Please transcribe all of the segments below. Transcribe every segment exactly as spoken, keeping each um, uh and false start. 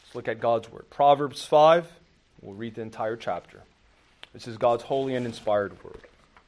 Let's look at God's word. Proverbs five, we'll read the entire chapter. This is God's holy and inspired word.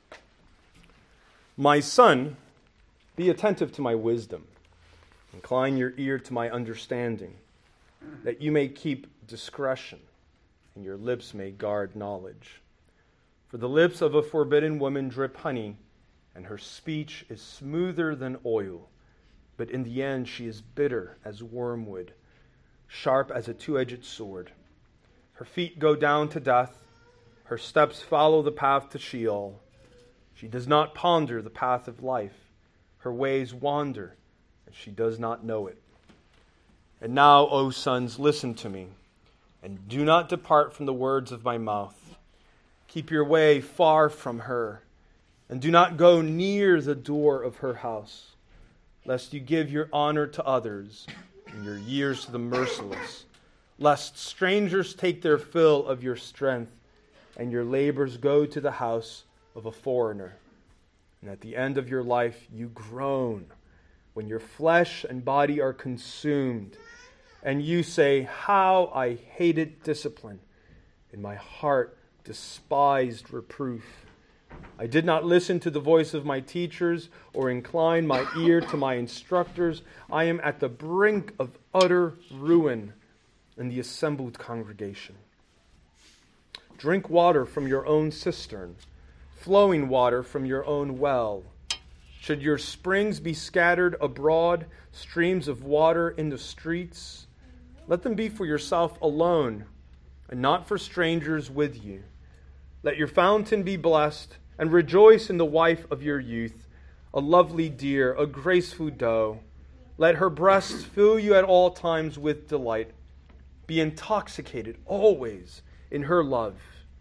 My son, be attentive to my wisdom. Incline your ear to my understanding, that you may keep discretion, and your lips may guard knowledge. For the lips of a forbidden woman drip honey, and her speech is smoother than oil. But in the end she is bitter as wormwood, sharp as a two-edged sword. Her feet go down to death, her steps follow the path to Sheol. She does not ponder the path of life. Her ways wander, and she does not know it. And now, O sons, listen to me, and do not depart from the words of my mouth. Keep your way far from her, and do not go near the door of her house, lest you give your honor to others and your years to the merciless, lest strangers take their fill of your strength, and your labors go to the house of a foreigner. And at the end of your life you groan, when your flesh and body are consumed, and you say, how I hated discipline, and my heart despised reproof. I did not listen to the voice of my teachers, or incline my ear to my instructors. I am at the brink of utter ruin in the assembled congregation. Drink water from your own cistern, flowing water from your own well. Should your springs be scattered abroad, streams of water in the streets, let them be for yourself alone, and not for strangers with you. Let your fountain be blessed, and rejoice in the wife of your youth, a lovely deer, a graceful doe. Let her breasts fill you at all times with delight. Be intoxicated always in her love.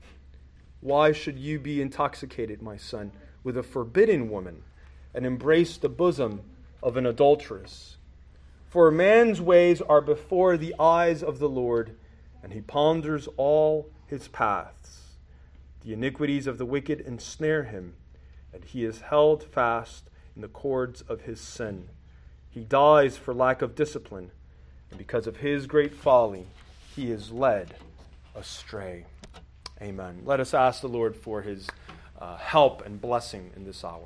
Why should you be intoxicated, my son, with a forbidden woman, and embrace the bosom of an adulteress? For a man's ways are before the eyes of the Lord, and he ponders all his paths. The iniquities of the wicked ensnare him, and he is held fast in the cords of his sin. He dies for lack of discipline, and because of his great folly, he is led astray. Amen. Let us ask the Lord for his uh, help and blessing in this hour.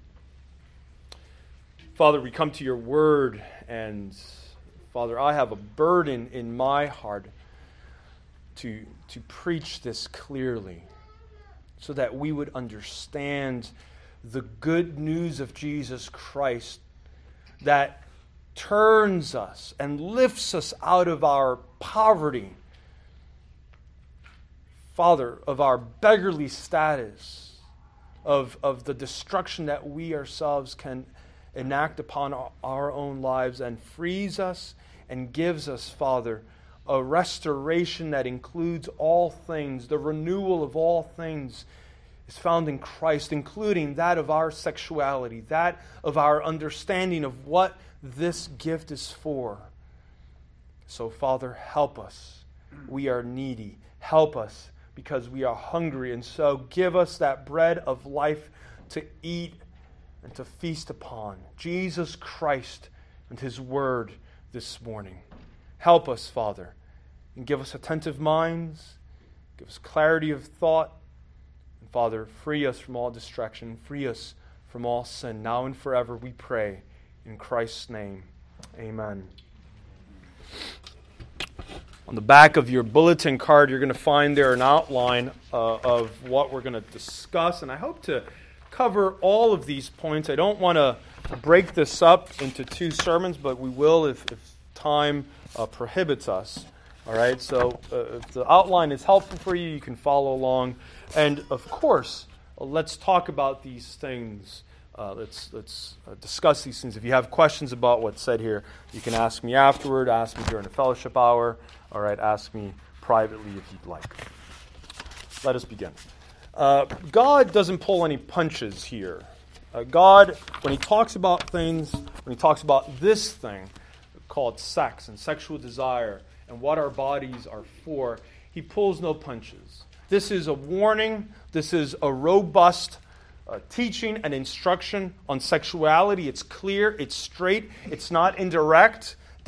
Father, we come to your word, and Father, I have a burden in my heart to, to preach this clearly, so that we would understand the good news of Jesus Christ that turns us and lifts us out of our poverty, Father, of our beggarly status, of, of the destruction that we ourselves can enact upon our, our own lives, and frees us and gives us, Father, a restoration that includes all things. The renewal of all things is found in Christ, including that of our sexuality, that of our understanding of what this gift is for. So, Father, help us. We are needy. Help us because we are hungry. And so give us that bread of life to eat and to feast upon. Jesus Christ and his word this morning. Help us, Father, and give us attentive minds. Give us clarity of thought. And Father, free us from all distraction. Free us from all sin. Now and forever we pray. In Christ's name, amen. On the back of your bulletin card, you're going to find there an outline uh, of what we're going to discuss. And I hope to cover all of these points. I don't want to break this up into two sermons, but we will if, if time uh, prohibits us. All right, so uh, if the outline is helpful for you, you can follow along. And of course, uh, let's talk about these things. Uh, let's let's uh, discuss these things. If you have questions about what's said here, you can ask me afterward, ask me during the fellowship hour. All right, ask me privately if you'd like. Let us begin. Uh, God doesn't pull any punches here. Uh, God, when he talks about things, when he talks about this thing called sex and sexual desire and what our bodies are for, he pulls no punches. This is a warning. This is a robust uh, teaching and instruction on sexuality. It's clear. It's straight. It's not indirect.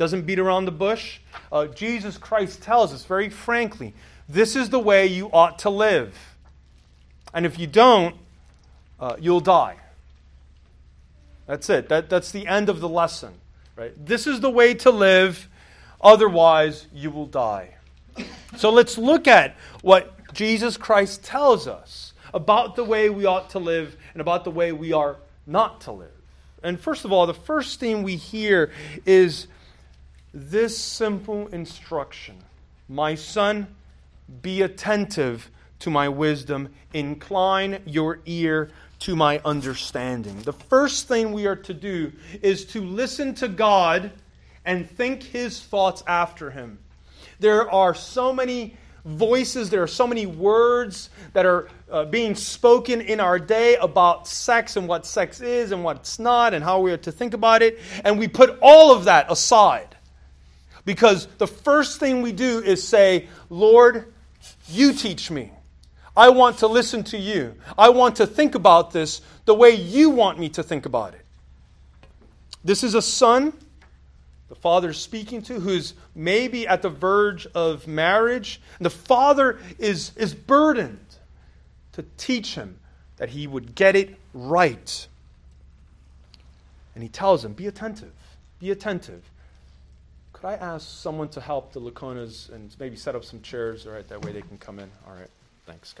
doesn't beat around the bush. Uh, Jesus Christ tells us very frankly, this is the way you ought to live. And if you don't, uh, you'll die. That's it. That, that's the end of the lesson. Right? This is the way to live. Otherwise, you will die. So let's look at what Jesus Christ tells us about the way we ought to live and about the way we are not to live. And first of all, the first thing we hear is this simple instruction. My son, be attentive to my wisdom. Incline your ear to my understanding. The first thing we are to do is to listen to God and think His thoughts after Him. There are so many voices, there are so many words that are uh, being spoken in our day about sex and what sex is and what it's not and how we are to think about it. And we put all of that aside. Because the first thing we do is say, Lord, you teach me. I want to listen to you. I want to think about this the way you want me to think about it. This is a son the father is speaking to who's maybe at the verge of marriage. And the father is, is burdened to teach him that he would get it right. And he tells him, be attentive. Be attentive. Could I ask someone to help the Laconas and maybe set up some chairs? All right, that way they can come in. All right. Thanks,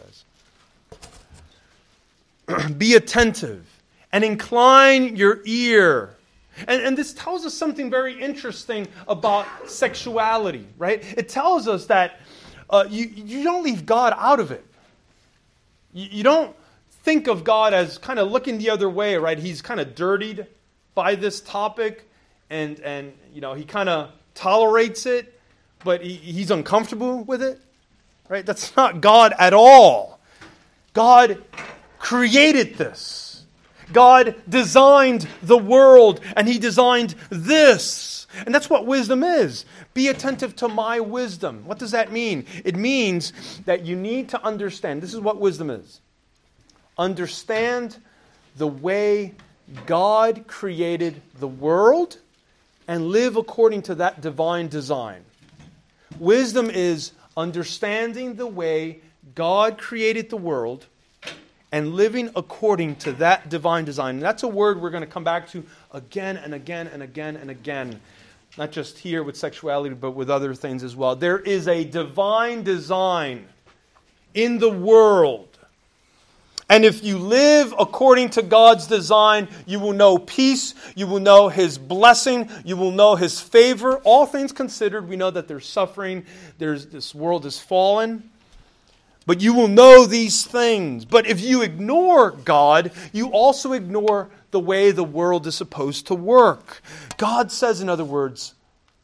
guys. Be attentive and incline your ear. And, and this tells us something very interesting about sexuality, right? It tells us that uh, you, you don't leave God out of it. You, you don't think of God as kind of looking the other way, right? He's kind of dirtied by this topic, and, and you know, he kind of tolerates it, but he, he's uncomfortable with it. Right? That's not God at all. God created this. God designed the world, and He designed this. And that's what wisdom is. Be attentive to my wisdom. What does that mean? It means that you need to understand. This is what wisdom is. Understand the way God created the world and live according to that divine design. Wisdom is understanding the way God created the world and living according to that divine design. And that's a word we're going to come back to again and again and again and again. Not just here with sexuality, but with other things as well. There is a divine design in the world. And if you live according to God's design, you will know peace, you will know His blessing, you will know His favor. All things considered, we know that there's suffering, there's this world is fallen. But you will know these things. But if you ignore God, you also ignore the way the world is supposed to work. God says, in other words,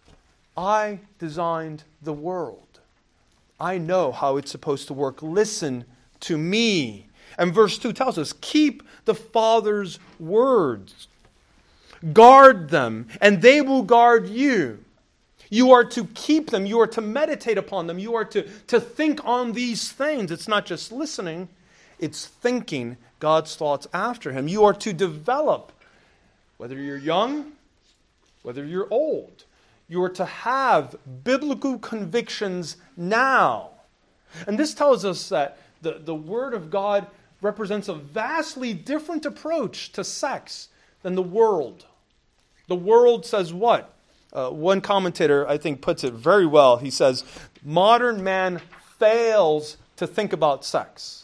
I designed the world. I know how it's supposed to work. Listen to me. And verse two tells us, keep the Father's words. Guard them, and they will guard you. You are to keep them. You are to meditate upon them. You are to, to think on these things. It's not just listening. It's thinking God's thoughts after Him. You are to develop, whether you're young, whether you're old. You are to have biblical convictions now. And this tells us that the, the Word of God represents a vastly different approach to sex than the world. The world says what? Uh, one commentator, I think, puts it very well. He says, modern man fails to think about sex.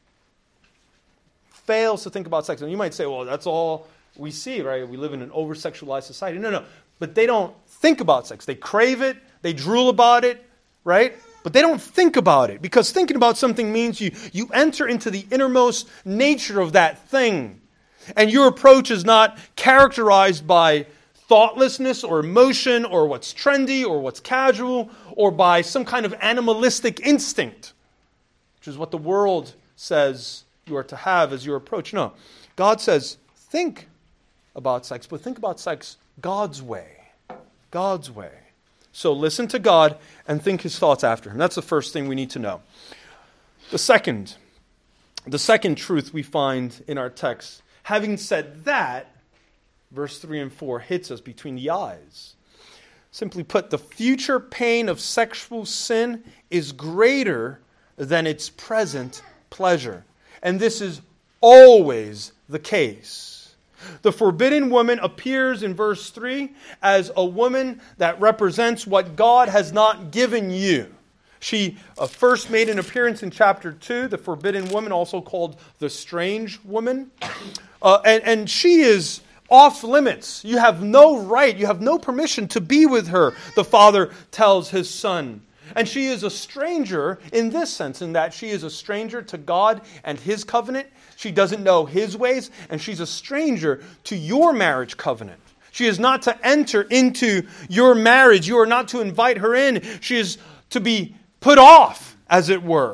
Fails to think about sex. And you might say, well, that's all we see, right? We live in an over-sexualized society. No, no. But they don't think about sex. They crave it. They drool about it, right? But they don't think about it, because thinking about something means you, you enter into the innermost nature of that thing. And your approach is not characterized by thoughtlessness or emotion or what's trendy or what's casual or by some kind of animalistic instinct, which is what the world says you are to have as your approach. No, God says, think about sex, but think about sex God's way. God's way. So listen to God and think His thoughts after Him. That's the first thing we need to know. The second, the second truth we find in our text, having said that, verse three and four hits us between the eyes. Simply put, the future pain of sexual sin is greater than its present pleasure. And this is always the case. The forbidden woman appears in verse three as a woman that represents what God has not given you. She uh, first made an appearance in chapter two, the forbidden woman, also called the strange woman. Uh, and, and she is off limits. You have no right, you have no permission to be with her, the father tells his son. And she is a stranger in this sense, in that she is a stranger to God and His covenant. She doesn't know His ways, and she's a stranger to your marriage covenant. She is not to enter into your marriage. You are not to invite her in. She is to be put off, as it were.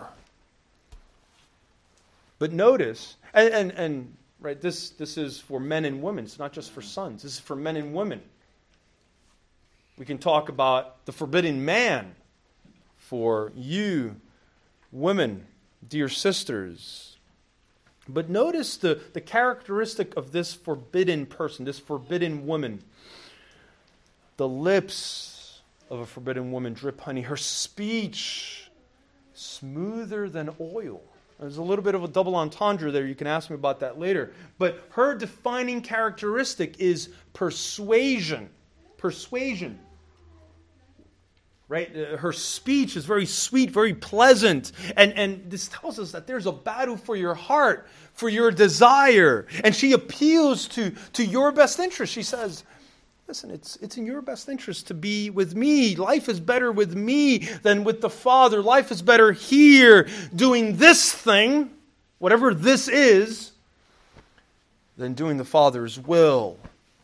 But notice, and, and, and right, this, this is for men and women. It's not just for sons. This is for men and women. We can talk about the forbidden man for you, women, dear sisters. But notice the, the characteristic of this forbidden person, this forbidden woman. The lips of a forbidden woman drip honey. Her speech, smoother than oil. There's a little bit of a double entendre there. You can ask me about that later. But her defining characteristic is persuasion. Persuasion. Right? Her speech is very sweet, very pleasant. And, and this tells us that there's a battle for your heart, for your desire. And she appeals to, to your best interest. She says, listen, it's, it's in your best interest to be with me. Life is better with me than with the Father. Life is better here doing this thing, whatever this is, than doing the Father's will.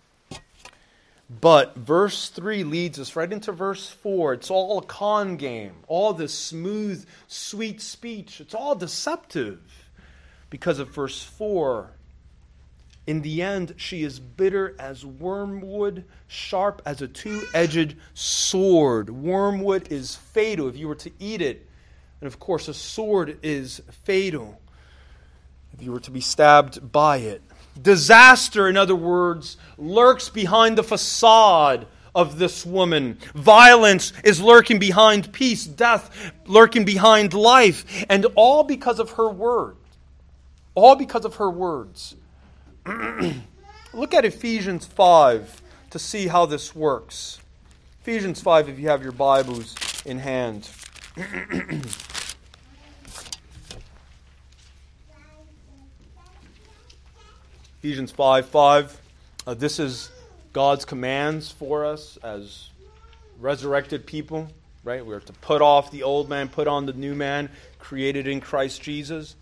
But verse three leads us right into verse four. It's all a con game. All this smooth, sweet speech. It's all deceptive. Because of verse four. In the end, she is bitter as wormwood, sharp as a two-edged sword. Wormwood is fatal if you were to eat it. And of course, a sword is fatal if you were to be stabbed by it. Disaster, in other words, lurks behind the facade of this woman. Violence is lurking behind peace, death lurking behind life, and all because of her word. All because of her words. Look at Ephesians five to see how this works. Ephesians five, if you have your Bibles in hand. Ephesians five five. Uh, this is God's commands for us as resurrected people, right? We're to put off the old man, put on the new man, created in Christ Jesus.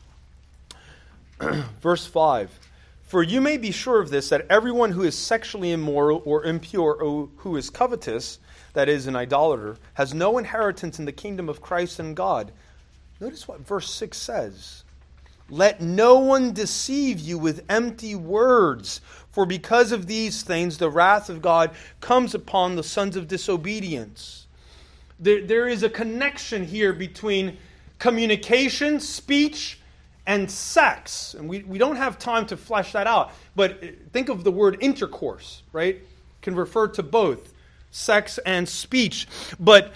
Verse five. For you may be sure of this, that everyone who is sexually immoral or impure or who is covetous, that is, an idolater, has no inheritance in the kingdom of Christ and God. Notice what verse six says. Let no one deceive you with empty words, for because of these things the wrath of God comes upon the sons of disobedience. There, there is a connection here between communication, speech, and sex. And we, we don't have time to flesh that out. But think of the word intercourse, right? It can refer to both sex and speech. But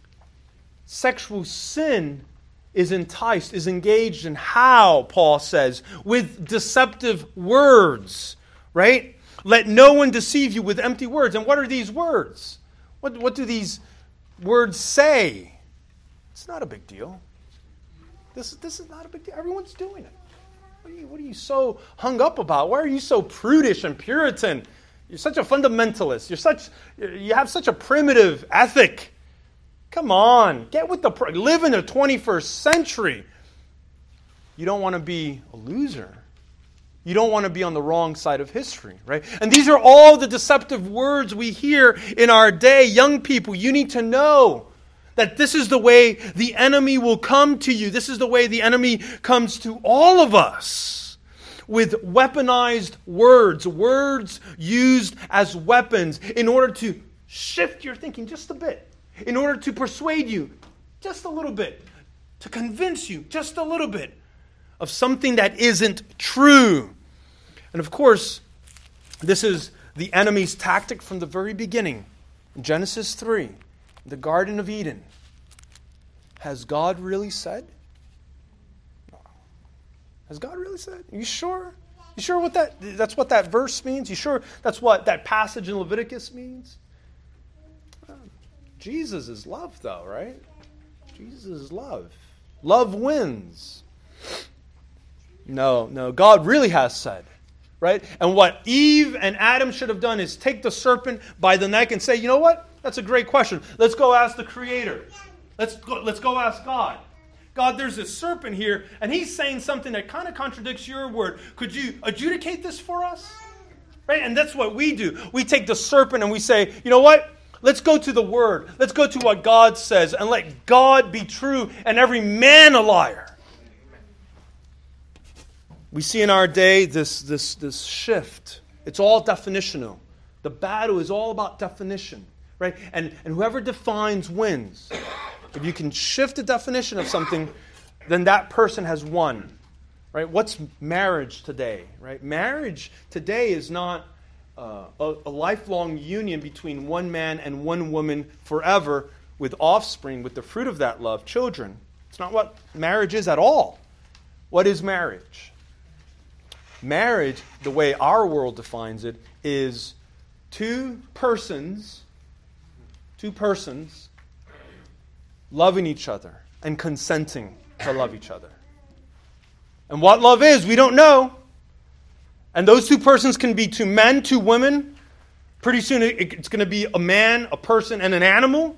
sexual sin is enticed, is engaged in how, Paul says, with deceptive words, right? Let no one deceive you with empty words. And what are these words? What, what do these words say? It's not a big deal. This, this is not a big deal. Everyone's doing it. What are, you, what are you so hung up about? Why are you so prudish and Puritan? You're such a fundamentalist. You're such, you have such a primitive ethic. Come on, get with the, live in the twenty-first century. You don't want to be a loser. You don't want to be on the wrong side of history, right? And these are all the deceptive words we hear in our day. Young people, you need to know that this is the way the enemy will come to you. This is the way the enemy comes to all of us. With weaponized words, words used as weapons in order to shift your thinking just a bit. In order to persuade you just a little bit, to convince you just a little bit of something that isn't true. And of course, this is the enemy's tactic from the very beginning. In Genesis three, the Garden of Eden, has God really said? No. Has God really said? Are you sure? You sure what that that's what that verse means? You sure that's what that passage in Leviticus means? Jesus is love, though, right? Jesus is love. Love wins. No, no. God really has said, right? And what Eve and Adam should have done is take the serpent by the neck and say, you know what? That's a great question. Let's go ask the Creator. Let's go, let's go ask God. God, there's this serpent here, and he's saying something that kind of contradicts your word. Could you adjudicate this for us? Right? And that's what we do. We take the serpent and we say, you know what? Let's go to the Word. Let's go to what God says and let God be true and every man a liar. We see in our day this, this, this shift. It's all definitional. The battle is all about definition. Right? And, and whoever defines wins. If you can shift the definition of something, then that person has won. Right? What's marriage today? Right? Marriage today is not Uh, a, a lifelong union between one man and one woman forever with offspring, with the fruit of that love, children. It's not what marriage is at all. What is marriage? Marriage, the way our world defines it, is two persons, two persons loving each other and consenting to love each other. And what love is, we don't know. And those two persons can be two men, two women. Pretty soon it's going to be a man, a person, and an animal.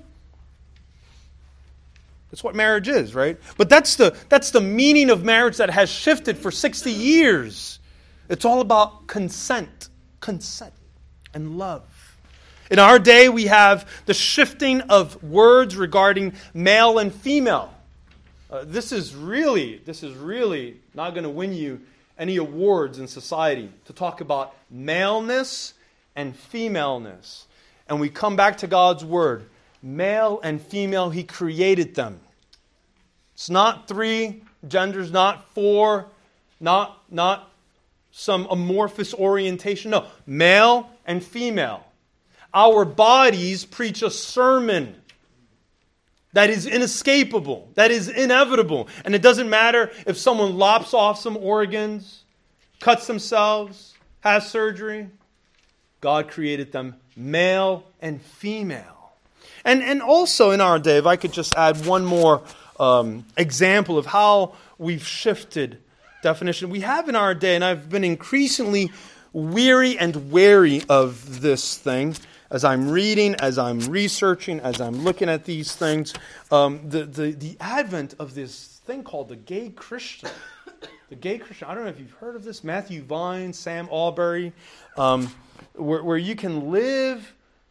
That's what marriage is, right? But that's the, that's the meaning of marriage that has shifted for sixty years. It's all about consent, consent, and love. In our day, we have the shifting of words regarding male and female. Uh, this is really, this is really not going to win you any awards in society to talk about maleness and femaleness. And we come back to God's Word. Male and female, He created them. It's not three genders, not four, not, not some amorphous orientation. No, male and female. Our bodies preach a sermon that is inescapable, that is inevitable. And it doesn't matter if someone lops off some organs, cuts themselves, has surgery. God created them male and female. And, and also in our day, if I could just add one more um, example of how we've shifted definition. We have in our day, and I've been increasingly weary and wary of this thing, as I'm reading, as I'm researching, as I'm looking at these things, um, the, the, the advent of this thing called the gay Christian. The gay Christian. I don't know if you've heard of this. Matthew Vine, Sam Albury, um, where, where you can live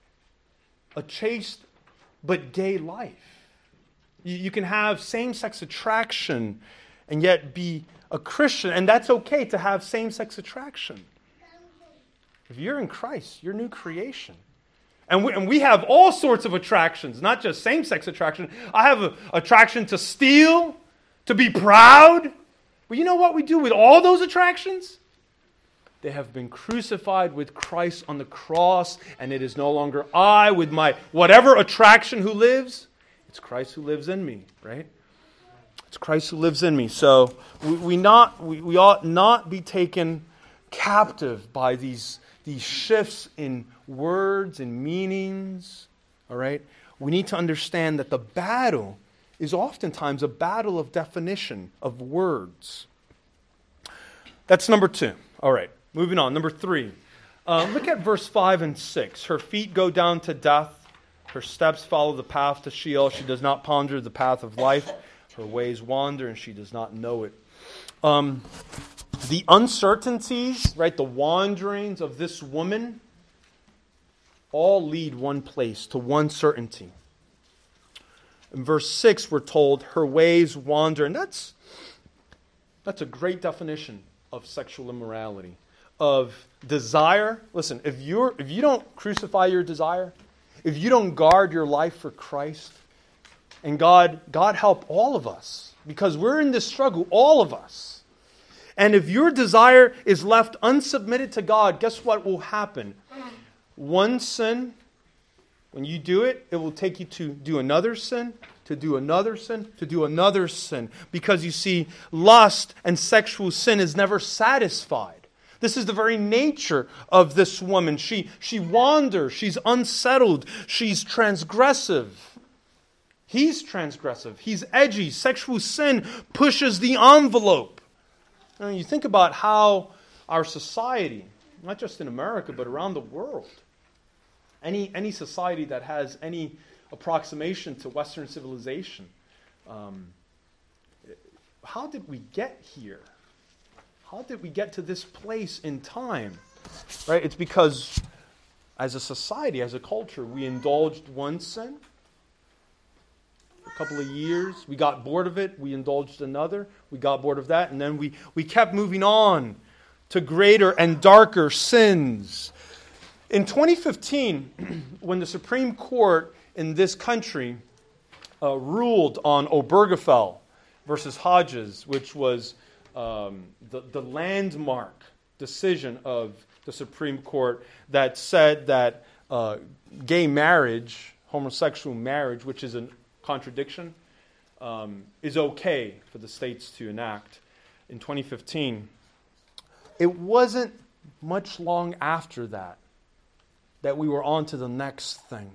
a chaste but gay life. You, you can have same-sex attraction and yet be a Christian, and that's okay to have same-sex attraction. If you're in Christ, you're new creation. And we, and we have all sorts of attractions, not just same-sex attraction. I have an attraction to steal, to be proud. But you know what we do with all those attractions? They have been crucified with Christ on the cross, and it is no longer I with my whatever attraction who lives. It's Christ who lives in me, right? It's Christ who lives in me. So we, we, not, we, we ought not be taken captive by these These shifts in words and meanings, all right? We need to understand that the battle is oftentimes a battle of definition, of words. That's number two. All right, moving on. Number three. Uh, look at verse five and six. Her feet go down to death. Her steps follow the path to Sheol. She does not ponder the path of life. Her ways wander, and she does not know it. Um... The uncertainties, right, the wanderings of this woman all lead one place, to one certainty. In verse six, we're told her ways wander. And that's, that's a great definition of sexual immorality, of desire. Listen, if, you're, if you don't crucify your desire, if you don't guard your life for Christ, and God, God help all of us, because we're in this struggle, all of us. And if your desire is left unsubmitted to God, guess what will happen? One sin When you do it, it will take you to do another sin, to do another sin, to do another sin. Because you see, lust and sexual sin is never satisfied. This is the very nature of this woman. She, she wanders, she's unsettled, she's transgressive. He's transgressive, he's edgy. Sexual sin pushes the envelope. Now, you think about how our society, not just in America, but around the world, any, any society that has any approximation to Western civilization, um, how did we get here? How did we get to this place in time? Right? It's because as a society, as a culture, we indulged one sin for a couple of years. We got bored of it. We indulged another. We got bored of that. And then we, we kept moving on to greater and darker sins. In twenty fifteen, when the Supreme Court in this country uh, ruled on Obergefell versus Hodges, which was um, the, the landmark decision of the Supreme Court that said that uh, gay marriage, homosexual marriage, which is a contradiction, um, is okay for the states to enact. In twenty fifteen, it wasn't much long after that that we were on to the next thing.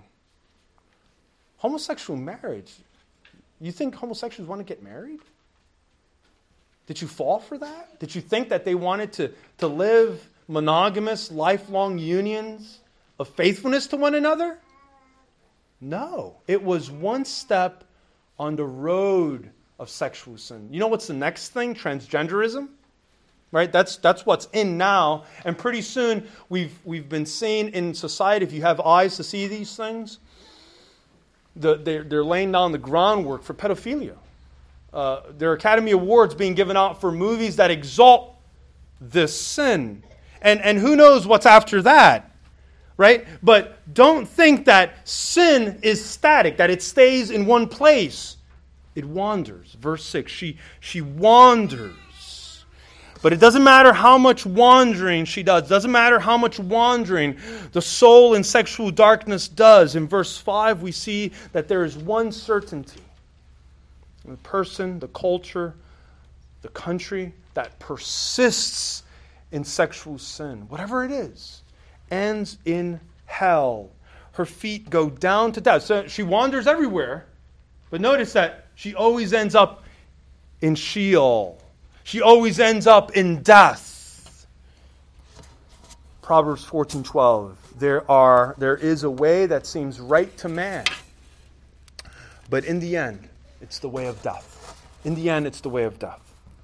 Homosexual marriage. You think homosexuals want to get married? Did you fall for that? Did you think that they wanted to, to live monogamous, lifelong unions of faithfulness to one another? No. It was one step on the road of sexual sin. You know what's the next thing? Transgenderism. Right? That's that's what's in now. And pretty soon we've we've been seeing in society, if you have eyes to see these things, the, they're, they're laying down the groundwork for pedophilia. Uh, there are Academy Awards being given out for movies that exalt this sin. And, and who knows what's after that, right? But don't think that sin is static, that it stays in one place. It wanders. Verse six, she, she wanders. But it doesn't matter how much wandering she does. It doesn't matter how much wandering the soul in sexual darkness does. In verse five, we see that there is one certainty. The person, the culture, the country that persists in sexual sin, whatever it is, ends in hell. Her feet go down to death. So she wanders everywhere, but notice that she always ends up in Sheol. She always ends up in death. Proverbs fourteen twelve. There are there is a way that seems right to man, but in the end, it's the way of death. In the end, it's the way of death.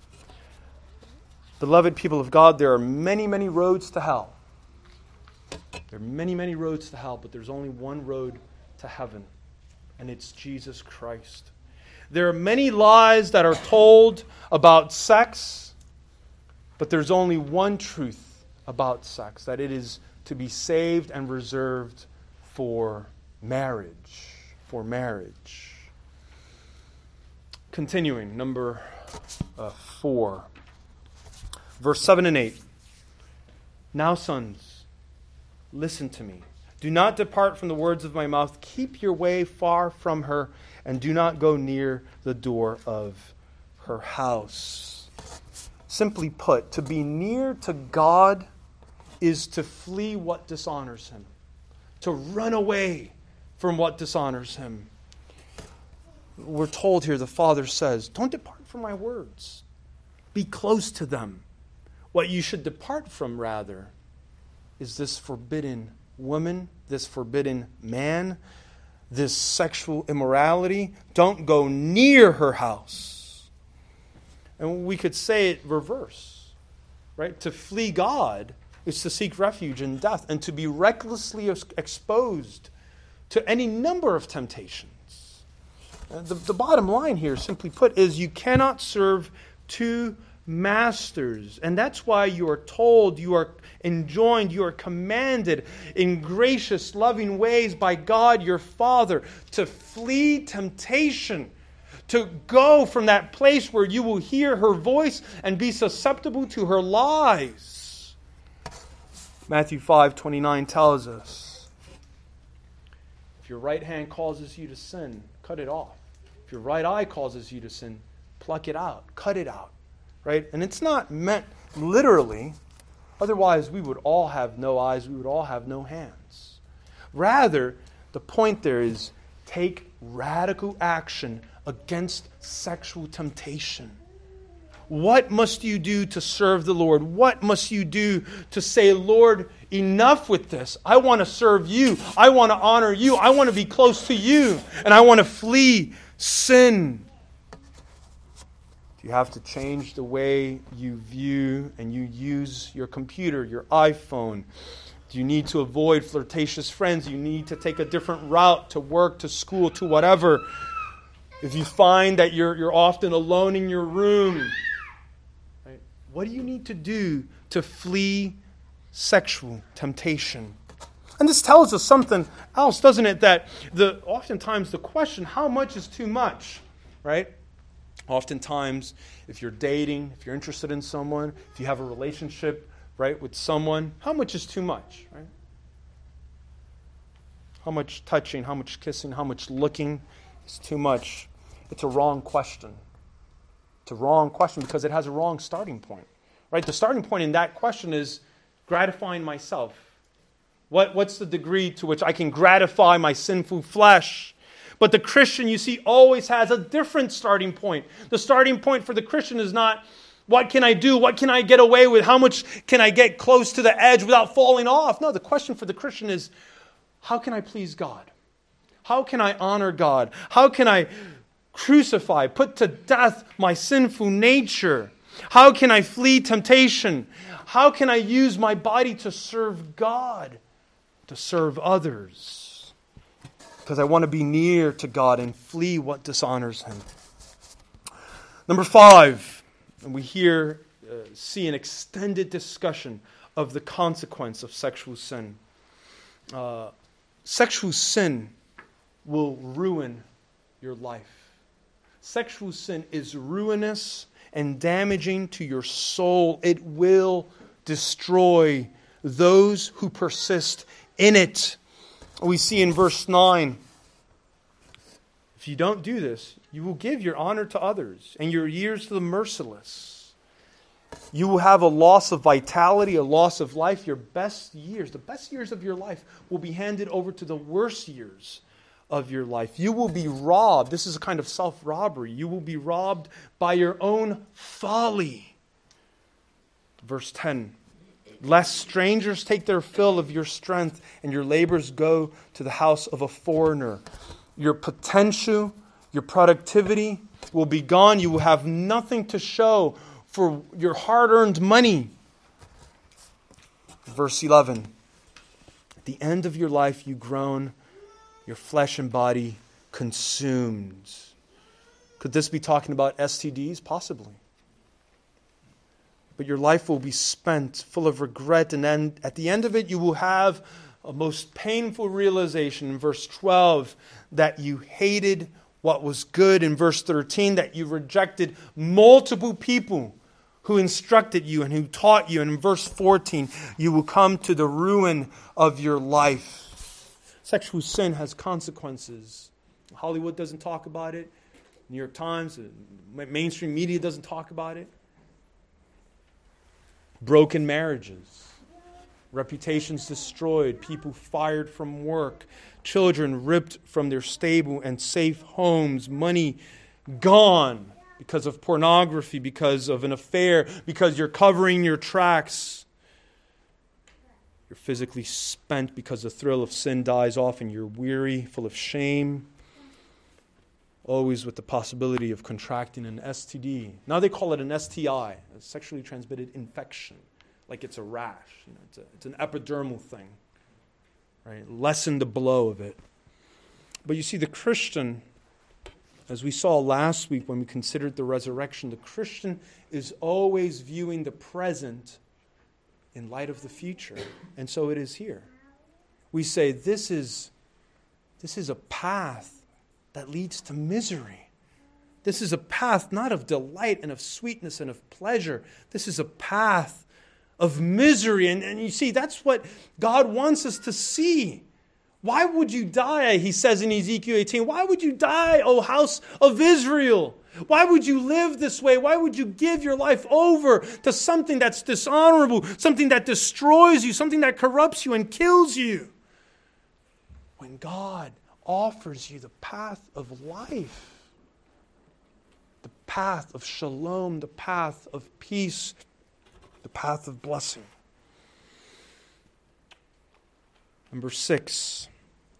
Beloved people of God, there are many, many roads to hell. There are many, many roads to hell, but there's only one road to heaven, and it's Jesus Christ. There are many lies that are told about sex, but there's only one truth about sex, that it is to be saved and reserved for marriage. For marriage. Continuing, number uh, four. Verse seven and eight. Now, sons, listen to me. Do not depart from the words of my mouth. Keep your way far from her, and do not go near the door of her house. Simply put, to be near to God is to flee what dishonors Him, to run away from what dishonors Him. We're told here, the Father says, don't depart from my words. Be close to them. What you should depart from, rather, is this forbidden woman, this forbidden man, this sexual immorality. Don't go near her house. And we could say it reverse, right? To flee God is to seek refuge in death and to be recklessly exposed to any number of temptations. The, the bottom line here, simply put, is you cannot serve two masters. And that's why you are told, you are enjoined, you are commanded in gracious, loving ways by God your Father to flee temptation, to go from that place where you will hear her voice and be susceptible to her lies. Matthew five twenty-nine tells us, If your right hand causes you to sin, cut it off. If your right eye causes you to sin, pluck it out, cut it out. Right? And it's not meant literally. Otherwise, we would all have no eyes, we would all have no hands. Rather, the point there is take radical action against sexual temptation. What must you do to serve the Lord? What must you do to say, Lord, enough with this. I want to serve you. I want to honor you. I want to be close to you. And I want to flee sin. You have to change the way you view and you use your computer, your iPhone. Do you need to avoid flirtatious friends? You need to take a different route to work, to school, to whatever. If you find that you're, you're often alone in your room, right, what do you need to do to flee sexual temptation? And this tells us something else, doesn't it? That the oftentimes the question, how much is too much, right? Oftentimes, if you're dating, if you're interested in someone, if you have a relationship, right, with someone, how much is too much, right? How much touching, how much kissing, how much looking is too much? It's a wrong question. It's a wrong question because it has a wrong starting point, right? The starting point in that question is gratifying myself. What, what's the degree to which I can gratify my sinful flesh? But the Christian, you see, always has a different starting point. The starting point for the Christian is not, what can I do? What can I get away with? How much can I get close to the edge without falling off? No, the question for the Christian is, how can I please God? How can I honor God? How can I crucify, put to death my sinful nature? How can I flee temptation? How can I use my body to serve God, to serve others? Because I want to be near to God and flee what dishonors Him. Number five, and we here uh, see an extended discussion of the consequence of sexual sin. Uh, sexual sin will ruin your life. Sexual sin is ruinous and damaging to your soul. It will destroy those who persist in it. We see in verse nine, if you don't do this, you will give your honor to others and your years to the merciless. You will have a loss of vitality, a loss of life. Your best years, the best years of your life will be handed over to the worst years of your life. You will be robbed. This is a kind of self-robbery. You will be robbed by your own folly. Verse ten. Lest strangers take their fill of your strength and your labors go to the house of a foreigner. Your potential, your productivity will be gone. You will have nothing to show for your hard-earned money. Verse eleven. At the end of your life you groan, your flesh and body consumed. Could this be talking about S T Ds? Possibly. But your life will be spent full of regret, and then at the end of it you will have a most painful realization in verse twelve that you hated what was good, in verse thirteen that you rejected multiple people who instructed you and who taught you, and in verse fourteen you will come to the ruin of your life. Sexual sin has consequences. Hollywood doesn't talk about it. New York Times, mainstream media doesn't talk about it. Broken marriages, reputations destroyed, people fired from work, children ripped from their stable and safe homes, money gone because of pornography, because of an affair, because you're covering your tracks. You're physically spent because the thrill of sin dies off and you're weary, full of shame. Always with the possibility of contracting an S T D. Now they call it an S T I, a sexually transmitted infection, like it's a rash. You know, it's, a, it's an epidermal thing, right? Lessen the blow of it. But you see, the Christian, as we saw last week when we considered the resurrection, the Christian is always viewing the present in light of the future, and so it is here. We say this is this is a path that leads to misery. This is a path not of delight and of sweetness and of pleasure. This is a path of misery. And, and you see, that's what God wants us to see. Why would you die, he says in Ezekiel eighteen, why would you die, O house of Israel? Why would you live this way? Why would you give your life over to something that's dishonorable, something that destroys you, something that corrupts you and kills you? When God offers you the path of life, the path of shalom, the path of peace, the path of blessing. Number six.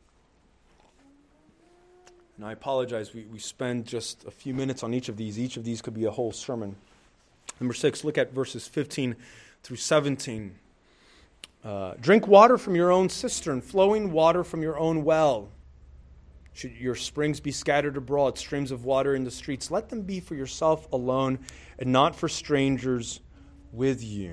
And I apologize, we, we spend just a few minutes on each of these. Each of these could be a whole sermon. Number six, look at verses fifteen through seventeen. Uh, Drink water from your own cistern, flowing water from your own well. Should your springs be scattered abroad, streams of water in the streets, let them be for yourself alone and not for strangers with you.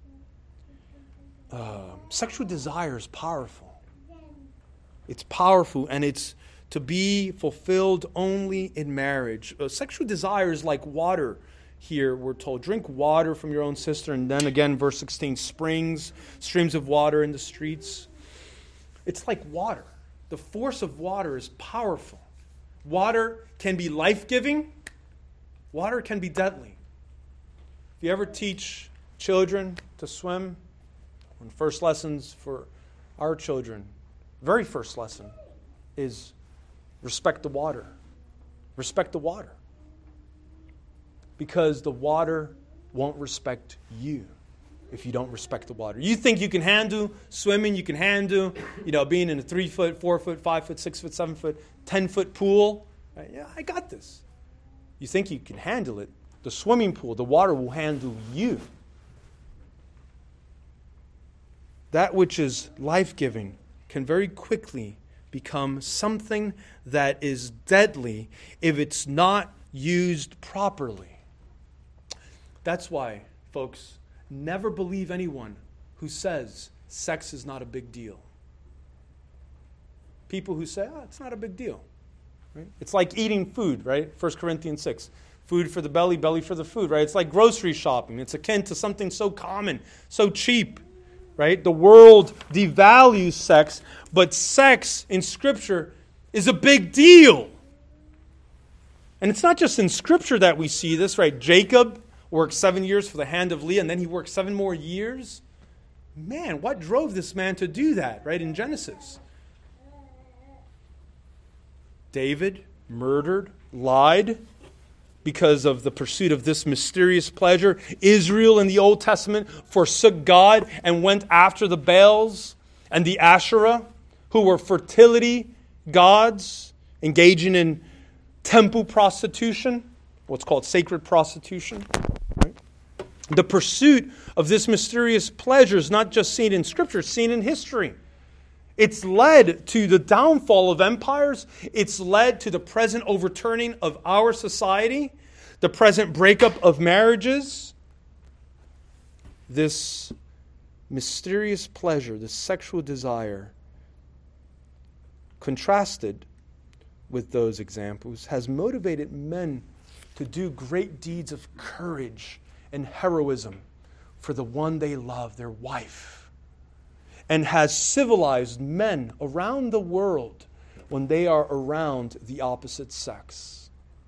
Uh, sexual desire is powerful. It's powerful, and it's to be fulfilled only in marriage. Uh, sexual desire is like water here, we're told. Drink water from your own cistern. And then again, verse sixteen, springs, streams of water in the streets. It's like water. The force of water is powerful. Water can be life-giving. Water can be deadly. If you ever teach children to swim, one of the first lessons for our children, very first lesson, is respect the water. Respect the water. Because the water won't respect you if you don't respect the water. You think you can handle swimming, you can handle, you know, being in a three foot, four foot, five foot, six foot, seven foot, ten foot pool. Right? Yeah, I got this. You think you can handle it. The swimming pool, the water will handle you. That which is life-giving can very quickly become something that is deadly if it's not used properly. That's why, folks, never believe anyone who says sex is not a big deal. People who say, oh, it's not a big deal. Right? It's like eating food, right? First Corinthians six. Food for the belly, belly for the food, right? It's like grocery shopping. It's akin to something so common, so cheap, right? The world devalues sex, but sex in Scripture is a big deal. And it's not just in Scripture that we see this, right? Jacob worked seven years for the hand of Leah, and then he worked seven more years. Man, what drove this man to do that, right, in Genesis? David murdered, lied because of the pursuit of this mysterious pleasure. Israel in the Old Testament forsook God and went after the Baals and the Asherah, who were fertility gods, engaging in temple prostitution, what's called sacred prostitution. Right? The pursuit of this mysterious pleasure is not just seen in Scripture, it's seen in history. It's led to the downfall of empires. It's led to the present overturning of our society, the present breakup of marriages. This mysterious pleasure, this sexual desire, contrasted with those examples, has motivated men to do great deeds of courage and heroism for the one they love, their wife, and has civilized men around the world when they are around the opposite sex.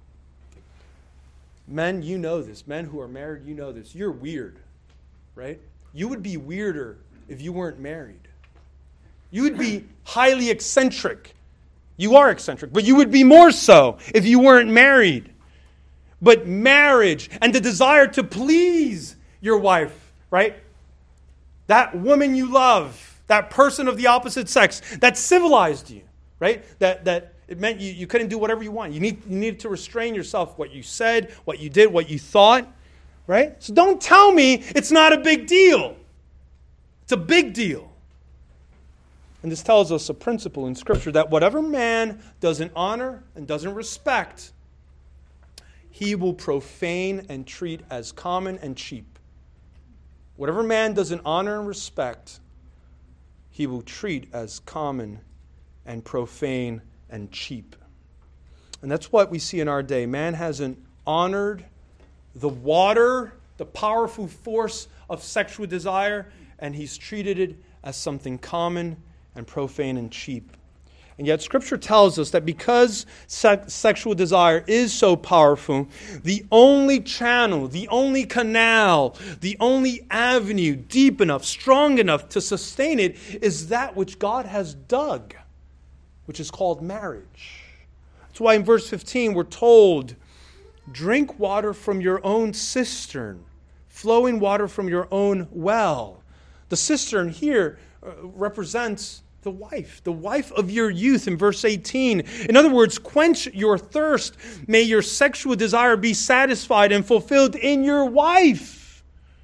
Men, you know this. Men who are married, you know this. You're weird, right? You would be weirder if you weren't married. You would be highly eccentric. You are eccentric, but you would be more so if you weren't married. But marriage and the desire to please your wife, right? That woman you love, that person of the opposite sex, that civilized you, right? That that it meant you, you couldn't do whatever you want. You need you needed to restrain yourself, what you said, what you did, what you thought, right? So don't tell me it's not a big deal. It's a big deal. And this tells us a principle in Scripture that whatever man doesn't honor and doesn't respect, he will profane and treat as common and cheap. Whatever man doesn't honor and respect, he will treat as common and profane and cheap. And that's what we see in our day. Man hasn't honored the water, the powerful force of sexual desire, and he's treated it as something common and profane and cheap. And yet Scripture tells us that because se- sexual desire is so powerful, the only channel, the only canal, the only avenue deep enough, strong enough to sustain it is that which God has dug, which is called marriage. That's why in verse fifteen we're told, drink water from your own cistern, flowing water from your own well. The cistern here uh, represents the wife, the wife of your youth in verse eighteen. In other words, quench your thirst. May your sexual desire be satisfied and fulfilled in your wife.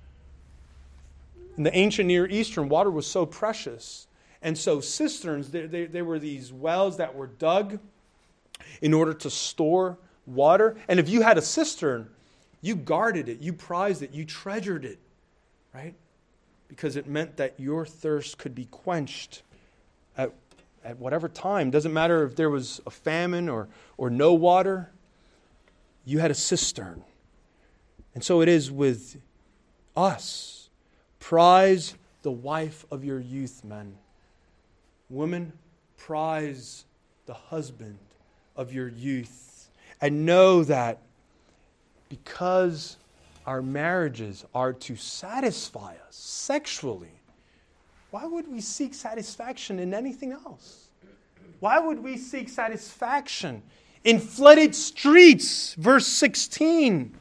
In the ancient Near Eastern, water was so precious. And so cisterns, they, they, they were these wells that were dug in order to store water. And if you had a cistern, you guarded it, you prized it, you treasured it, right? Because it meant that your thirst could be quenched at, at whatever time. Doesn't matter if there was a famine or, or no water, you had a cistern. And so it is with us. Prize the wife of your youth, men. Women, prize the husband of your youth. And know that because our marriages are to satisfy us sexually, why would we seek satisfaction in anything else? Why would we seek satisfaction in flooded streets? Verse sixteen.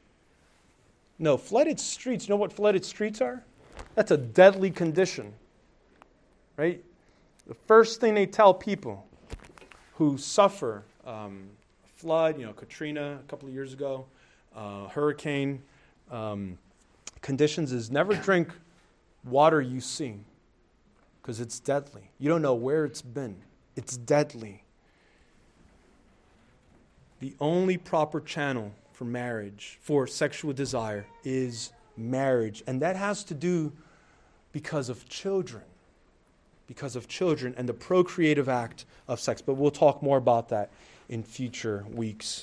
No, flooded streets. You know what flooded streets are? That's a deadly condition, right? The first thing they tell people who suffer um, flood, you know, Katrina a couple of years ago, uh, hurricane um, conditions is never drink water you see, because it's deadly. You don't know where it's been. It's deadly. The only proper channel for marriage, for sexual desire, is marriage. And that has to do because of children. Because of children and the procreative act of sex. But we'll talk more about that in future weeks.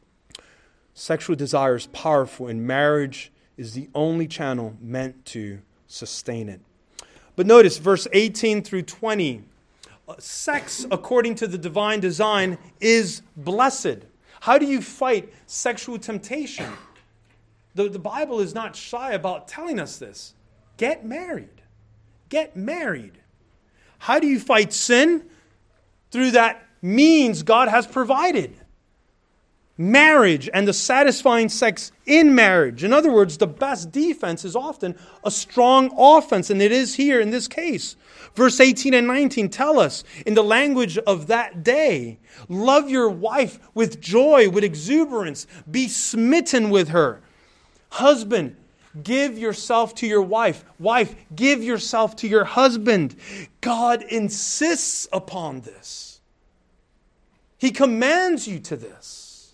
Sexual desire is powerful, and marriage is the only channel meant to sustain it. But notice verse eighteen through twenty. Sex, according to the divine design, is blessed. How do you fight sexual temptation? The, the Bible is not shy about telling us this. Get married. Get married. How do you fight sin? Through that means God has provided. Marriage and the satisfying sex in marriage. In other words, the best defense is often a strong offense, and it is here in this case. Verse eighteen and nineteen tell us, in the language of that day, love your wife with joy, with exuberance. Be smitten with her. Husband, give yourself to your wife. Wife, give yourself to your husband. God insists upon this. He commands you to this.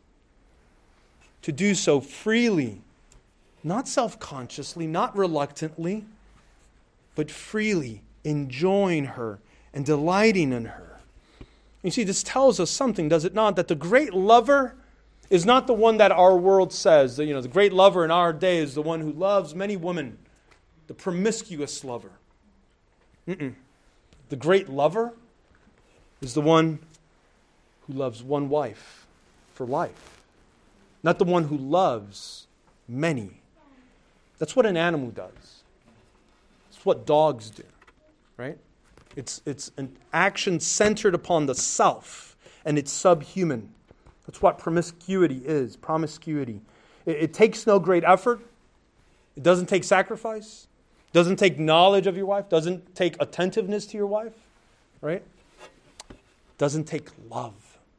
To do so freely, not self-consciously, not reluctantly, but freely, enjoying her and delighting in her. You see, this tells us something, does it not? That the great lover is not the one that our world says. You know, the great lover in our day is the one who loves many women, the promiscuous lover. Mm-mm. The great lover is the one who loves one wife for life, not the one who loves many. That's what an animal does. It's what dogs do, right? It's, it's an action centered upon the self, and it's subhuman. That's what promiscuity is, promiscuity. It, it takes no great effort. It doesn't take sacrifice. It doesn't take knowledge of your wife. It doesn't take attentiveness to your wife, right? It doesn't take love.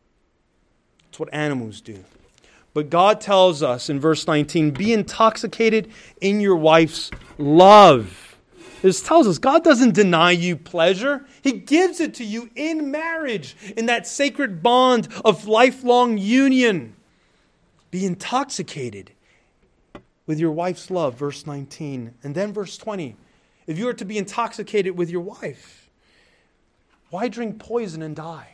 It's what animals do. But God tells us in verse nineteen, be intoxicated in your wife's love. This tells us God doesn't deny you pleasure. He gives it to you in marriage, in that sacred bond of lifelong union. Be intoxicated with your wife's love, verse nineteen. And then verse twenty. If you are to be intoxicated with your wife, why drink poison and die?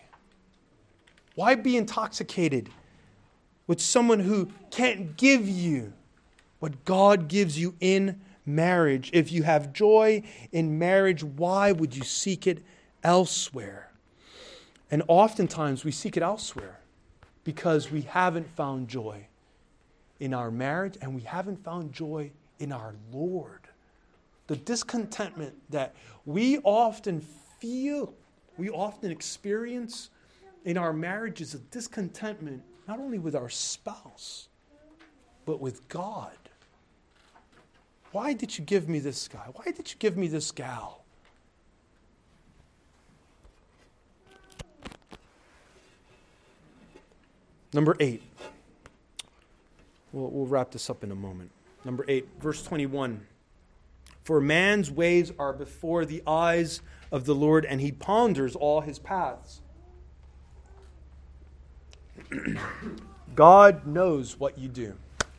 Why be intoxicated with someone who can't give you what God gives you in marriage? If you have joy in marriage, why would you seek it elsewhere? And oftentimes we seek it elsewhere because we haven't found joy in our marriage and we haven't found joy in our Lord. The discontentment that we often feel, we often experience in our marriage is a discontentment not only with our spouse, but with God. Why did you give me this guy? Why did you give me this gal? Number eight. We'll, we'll wrap this up in a moment. Number eight, verse twenty-one. For man's ways are before the eyes of the Lord, and he ponders all his paths. God knows what you do.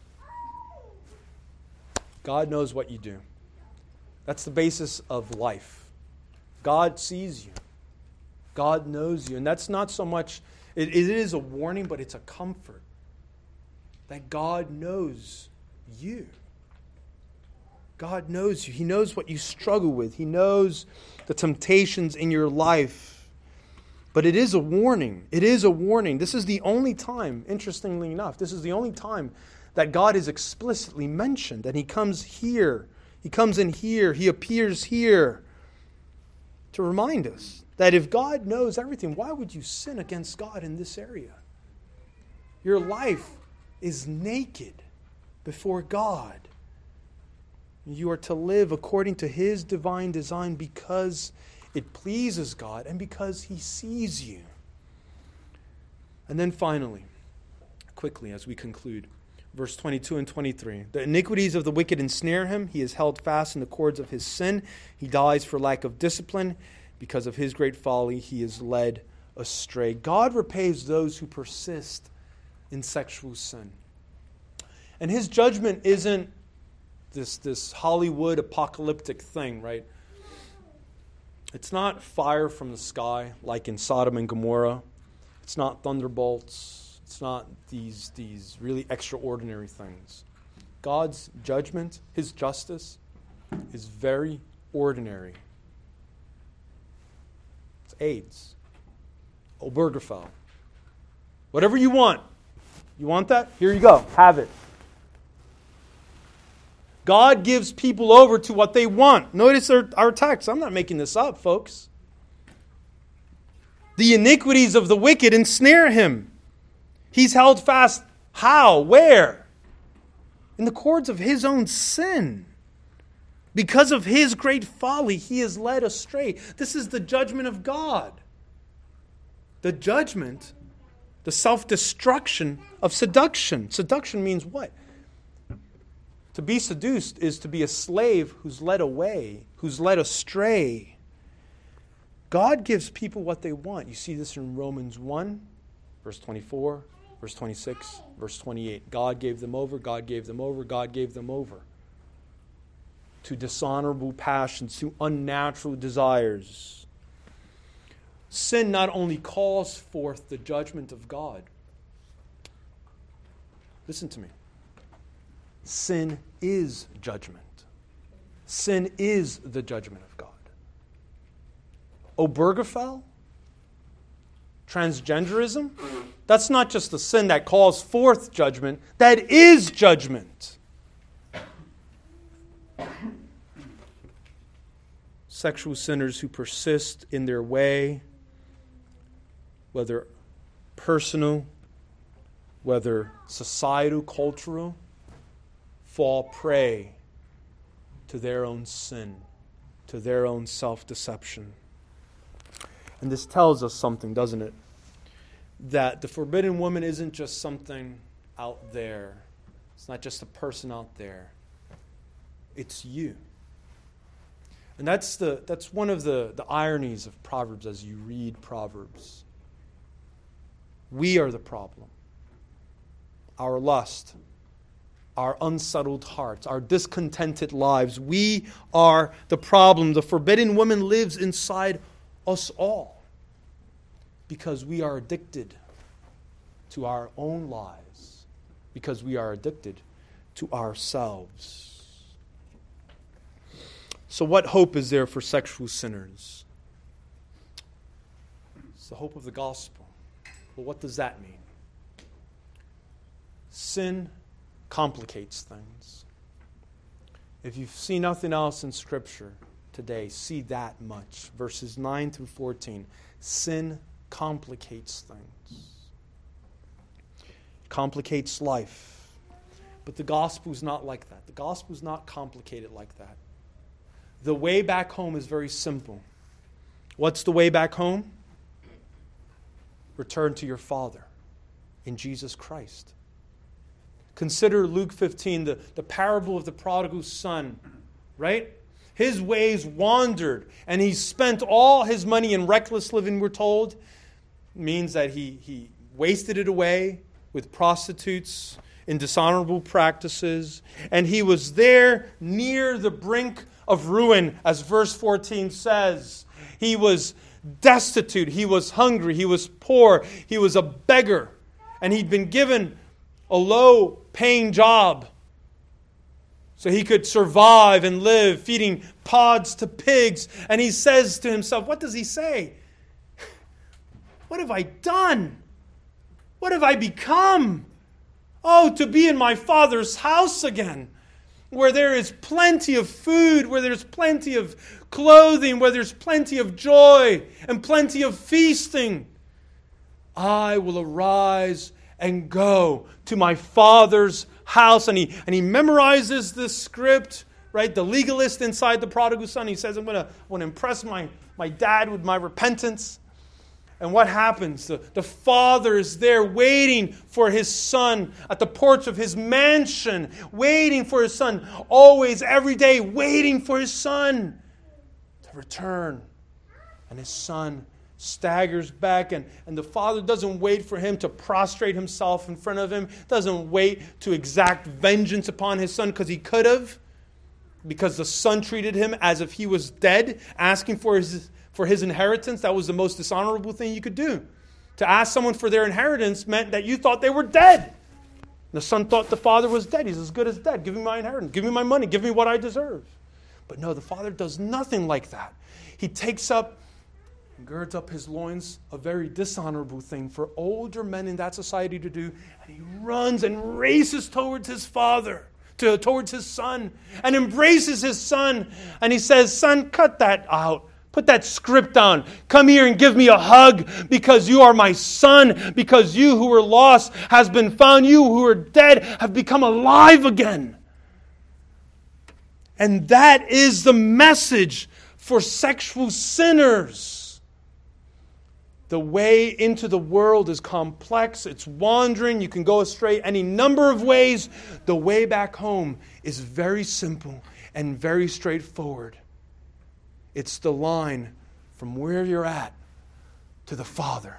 God knows what you do. That's the basis of life. God sees you. God knows you. And that's not so much, it, it is a warning, but it's a comfort. That God knows you. God knows you. He knows what you struggle with. He knows the temptations in your life. But it is a warning. It is a warning. This is the only time, interestingly enough, this is the only time that God is explicitly mentioned. And He comes here. He comes in here. He appears here to remind us that if God knows everything, why would you sin against God in this area? Your life is naked before God. You are to live according to His divine design because it pleases God and because He sees you. And then finally, quickly as we conclude, verse twenty-two and twenty-three. The iniquities of the wicked ensnare him. He is held fast in the cords of his sin. He dies for lack of discipline. Because of his great folly, he is led astray. God repays those who persist in sexual sin. And His judgment isn't this, this Hollywood apocalyptic thing, right? It's not fire from the sky like in Sodom and Gomorrah. It's not thunderbolts. It's not these, these really extraordinary things. God's judgment, His justice, is very ordinary. It's AIDS. Obergefell. Whatever you want. You want that? Here you go. Have it. God gives people over to what they want. Notice our, our text. I'm not making this up, folks. The iniquities of the wicked ensnare him. He's held fast. How? Where? In the cords of his own sin. Because of his great folly, he is led astray. This is the judgment of God. The judgment, the self-destruction of seduction. Seduction means what? To be seduced is to be a slave who's led away, who's led astray. God gives people what they want. You see this in Romans one, verse twenty-four, verse twenty-six, verse twenty-eight. God gave them over, God gave them over, God gave them over to dishonorable passions, to unnatural desires. Sin not only calls forth the judgment of God. Listen to me. Sin is judgment. Sin is the judgment of God. Obergefell, transgenderism, that's not just the sin that calls forth judgment, that is judgment. Sexual sinners who persist in their way, whether personal, whether societal, cultural, fall prey to their own sin, to their own self-deception. And this tells us something, doesn't it? That the forbidden woman isn't just something out there. It's not just a person out there. It's you. And that's the that's one of the, the ironies of Proverbs as you read Proverbs. We are the problem. Our lust, our unsettled hearts, our discontented lives. We are the problem. The forbidden woman lives inside us all because we are addicted to our own lives, because we are addicted to ourselves. So what hope is there for sexual sinners? It's the hope of the gospel. Well, what does that mean? Sin complicates things. If you see nothing else in Scripture today, see that much. Verses nine through fourteen. Sin complicates things. It complicates life. But the gospel is not like that. The gospel is not complicated like that. The way back home is very simple. What's the way back home? Return to your Father in Jesus Christ. Consider Luke fifteen, the, the parable of the prodigal son, right? His ways wandered, and he spent all his money in reckless living, we're told. It means that he, he wasted it away with prostitutes, in dishonorable practices, and he was there near the brink of ruin, as verse fourteen says. He was destitute, he was hungry, he was poor, he was a beggar, and he'd been given a low-paying job so he could survive and live, feeding pods to pigs. And he says to himself, what does he say? What have I done? What have I become? Oh, to be in my Father's house again, where there is plenty of food, where there's plenty of clothing, where there's plenty of joy and plenty of feasting. I will arise and go to my Father's house. And he, and he memorizes this script, right? The legalist inside the prodigal son. He says, I'm going to, I want to impress my, my dad with my repentance. And what happens? The, the father is there waiting for his son at the porch of his mansion, waiting for his son, always, every day, waiting for his son to return. And his son staggers back, and, and the father doesn't wait for him to prostrate himself in front of him, doesn't wait to exact vengeance upon his son, because he could have, because the son treated him as if he was dead, asking for his for his inheritance. That was the most dishonorable thing you could do. To ask someone for their inheritance meant that you thought they were dead. The son thought the father was dead. He's as good as dead. Give me my inheritance. Give me my money. Give me what I deserve. But no, the father does nothing like that. He takes up and girds up his loins, a very dishonorable thing for older men in that society to do, and he runs and races towards his father, to, towards his son, and embraces his son, and he says, son, cut that out. Put that script down. Come here and give me a hug, because you are my son, because you who were lost has been found. You who are dead have become alive again. And that is the message for sexual sinners. The way into the world is complex. It's wandering. You can go astray any number of ways. The way back home is very simple and very straightforward. It's the line from where you're at to the Father.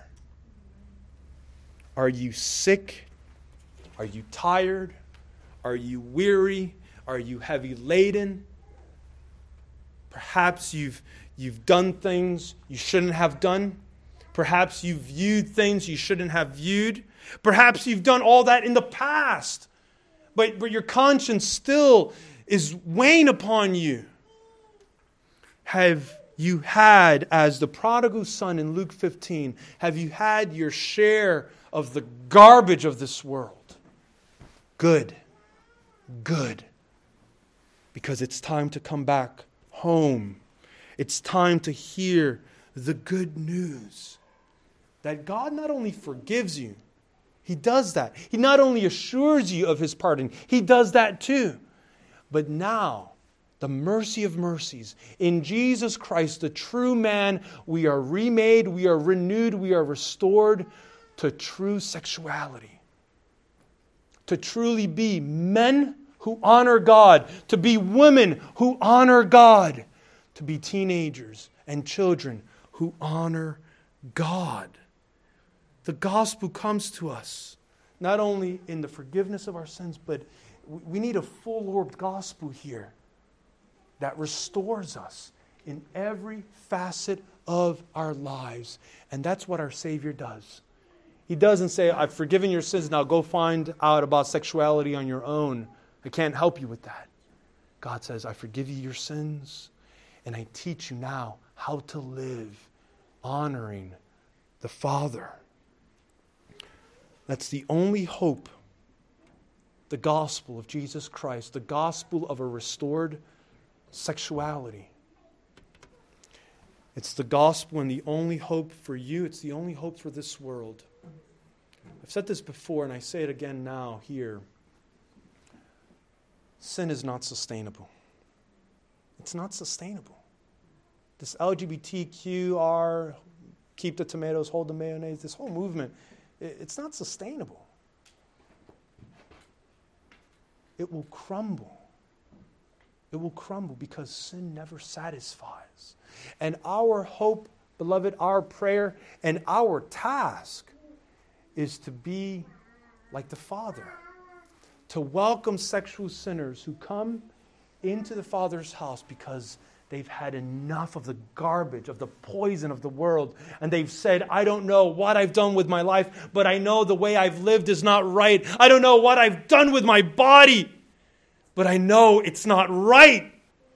Are you sick? Are you tired? Are you weary? Are you heavy laden? Perhaps you've, you've done things you shouldn't have done. Perhaps you've viewed things you shouldn't have viewed. Perhaps you've done all that in the past, but, but your conscience still is weighing upon you. Have you had, as the prodigal son in Luke fifteen, have you had your share of the garbage of this world? Good. Good. Because it's time to come back home. It's time to hear the good news that God not only forgives you, He does that. He not only assures you of His pardon, He does that too. But now, the mercy of mercies, in Jesus Christ, the true man, we are remade, we are renewed, we are restored to true sexuality. To truly be men who honor God, to be women who honor God, to be teenagers and children who honor God. The gospel comes to us not only in the forgiveness of our sins, but we need a full-orbed gospel here that restores us in every facet of our lives. And that's what our Savior does. He doesn't say, I've forgiven your sins, now go find out about sexuality on your own. I can't help you with that. God says, I forgive you your sins, and I teach you now how to live honoring the Father. That's the only hope. The gospel of Jesus Christ, the gospel of a restored sexuality. It's the gospel and the only hope for you. It's the only hope for this world. I've said this before and I say it again now here. Sin is not sustainable. It's not sustainable. This L G B T Q R, keep the tomatoes, hold the mayonnaise, this whole movement, it's not sustainable. It will crumble. It will crumble because sin never satisfies. And our hope, beloved, our prayer and our task is to be like the Father. To welcome sexual sinners who come into the Father's house because they've had enough of the garbage, of the poison of the world. And they've said, I don't know what I've done with my life, but I know the way I've lived is not right. I don't know what I've done with my body, but I know it's not right.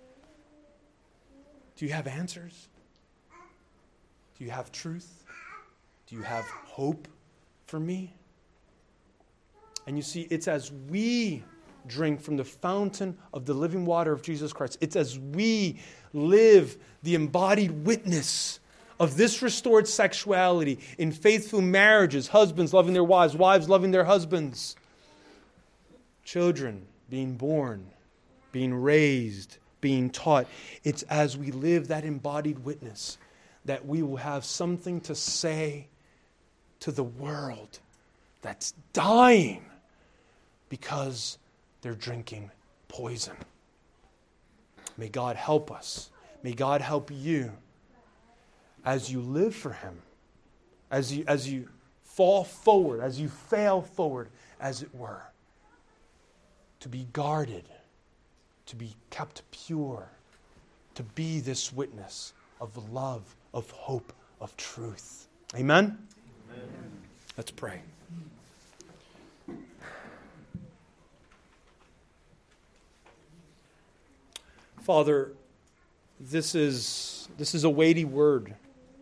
Do you have answers? Do you have truth? Do you have hope for me? And you see, it's as we drink from the fountain of the living water of Jesus Christ, it's as we live the embodied witness of this restored sexuality in faithful marriages, husbands loving their wives, wives loving their husbands, children being born, being raised, being taught. It's as we live that embodied witness that we will have something to say to the world that's dying because they're drinking poison. May God help us. May God help you as you live for Him, as you, as you fall forward, as you fail forward, as it were, to be guarded, to be kept pure, to be this witness of love, of hope, of truth. Amen? Amen. Let's pray. Father, this is, this is a weighty word.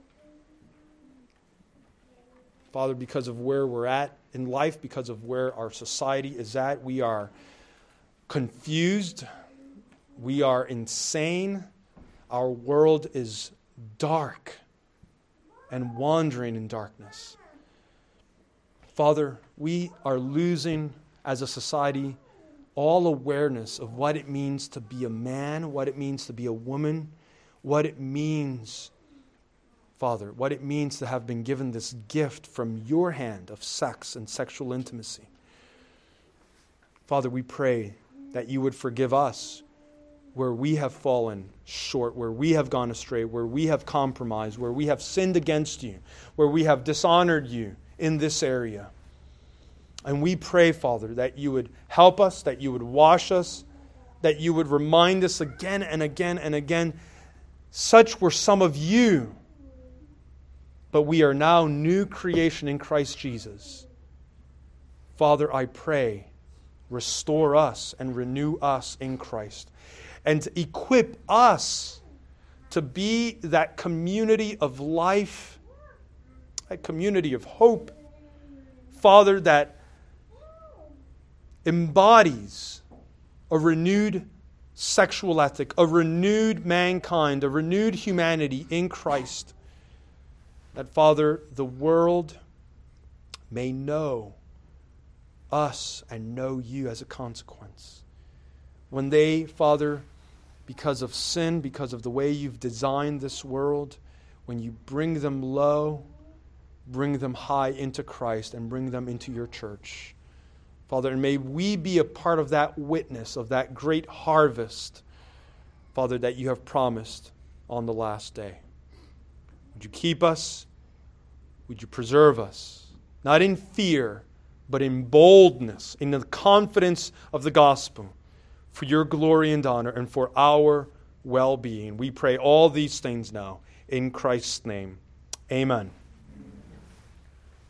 Father, because of where we're at in life, because of where our society is at, we are confused. We are insane. Our world is dark and wandering in darkness. Father, we are losing as a society all awareness of what it means to be a man, what it means to be a woman, what it means, Father, what it means to have been given this gift from your hand of sex and sexual intimacy. Father, we pray that you would forgive us where we have fallen short, where we have gone astray, where we have compromised, where we have sinned against you, where we have dishonored you in this area. And we pray, Father, that you would help us, that you would wash us, that you would remind us again and again and again. Such were some of you, but we are now new creation in Christ Jesus. Father, I pray, restore us and renew us in Christ, and equip us to be that community of life, that community of hope, Father, that embodies a renewed sexual ethic, a renewed mankind, a renewed humanity in Christ. That, Father, the world may know us and know you as a consequence. When they, Father, because of sin, because of the way you've designed this world, when you bring them low, bring them high into Christ and bring them into your church. Father, and may we be a part of that witness, of that great harvest, Father, that you have promised on the last day. Would you keep us? Would you preserve us? Not in fear, but in boldness, in the confidence of the gospel, for your glory and honor and for our well-being. We pray all these things now in Christ's name. Amen.